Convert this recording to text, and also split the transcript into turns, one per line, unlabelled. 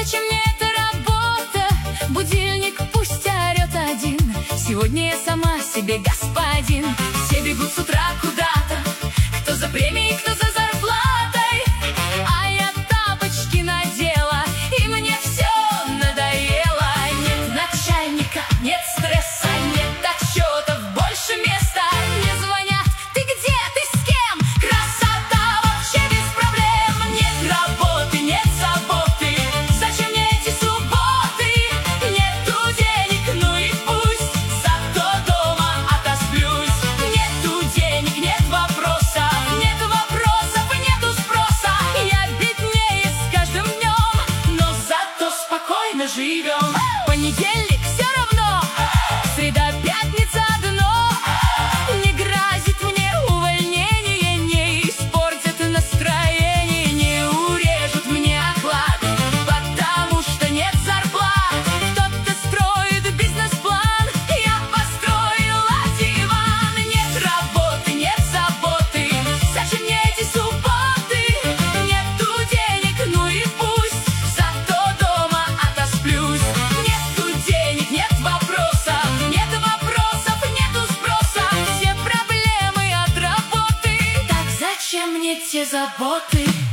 Зачем мне эта работа? Будильник пусть орет один. Сегодня я сама себе господин. Все бегут с утра куда-то, кто за премией, кто за зарплатой, а я тапочки надела, и мне все надоело. Нет начальника, нет стресса, нет отчетов, больше места. Не звонят: ты где, ты с кем? Красота вообще без проблем. Нет работы, нет заботы. Зачем мне эти субботы? Нету денег, ну и пусть, зато дома отосплюсь. Нету денег, нет вопросов, нету спроса. Я беднее с каждым днем, но зато спокойно живем. Понедельник все равно, среда, пятница одно. Не грозит мне увольнение, не испортят настроение, не урежут мне оклад, потому что нет зарплат. Кто-то строит бизнес-план, я построила диван. Нет работы, нет заботы. Зачем мне эти субботы? Нету денег, ну и пусть, зато дома отосплюсь. Нету денег, нет вопросов, нету спроса. Все проблемы от работы, так зачем мне те заботы?